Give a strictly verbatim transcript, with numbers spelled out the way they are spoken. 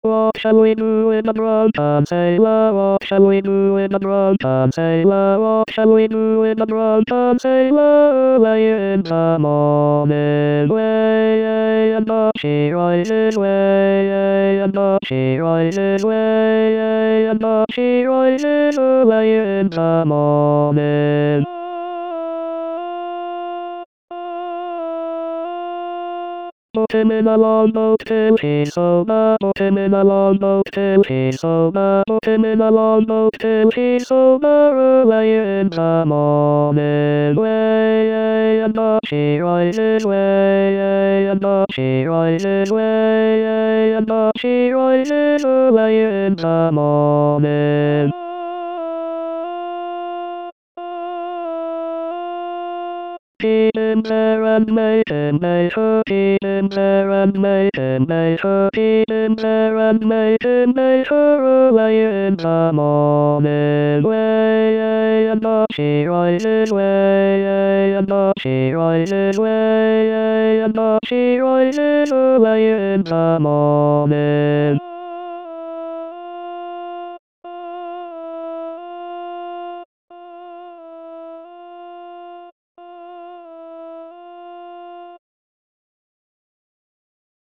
What shall we do in the drunken sailor? What shall we do in the drunken sailor? What shall we do in the drunken sailor? Early in the morning, way and up she rises, way and up she rises, way and up she rises, early in the morning. Put him in a longboat till he's sober. Put him in a longboat till he's sober. Put him in a longboat till he's sober. Early in the morning, way and up she rises, way and up she rises, way and up she rises, early in the morning. Keep him there and make him make her. Keep him there and make him make her. Keep him there and make him make her. Early in the morning, way and up she rises, way and up she rises, way and up she rises, early in the morning.